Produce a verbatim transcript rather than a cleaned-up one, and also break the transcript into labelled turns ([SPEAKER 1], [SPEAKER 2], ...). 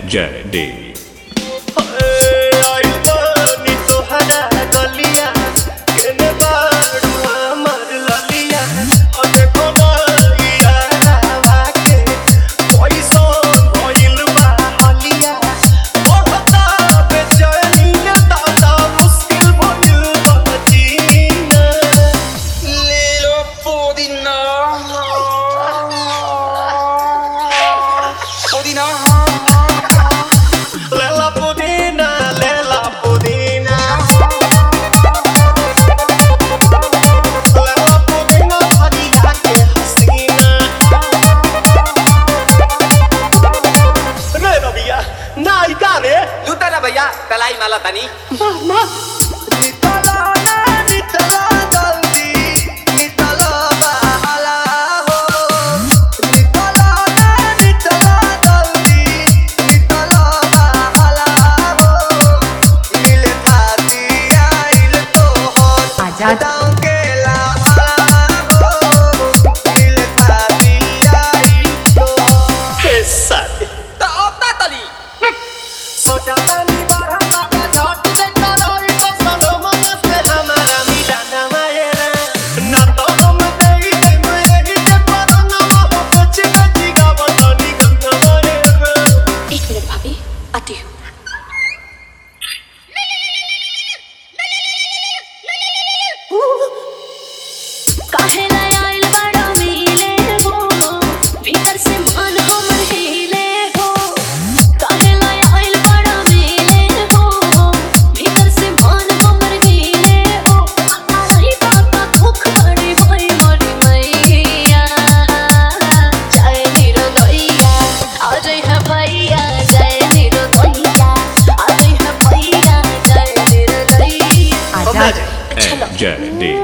[SPEAKER 1] J D.
[SPEAKER 2] भैया तलाई माला तनी
[SPEAKER 3] मामा नितला ना नितला जल्दी नितला बहाला हो नितला ना नितला जल्दी नितला बहाला हो मिले थाती आइल तो हो आजाद के लाला हो मिले थाती आइल तो
[SPEAKER 2] कैसा तो अपना तली
[SPEAKER 3] सोचा
[SPEAKER 1] J D.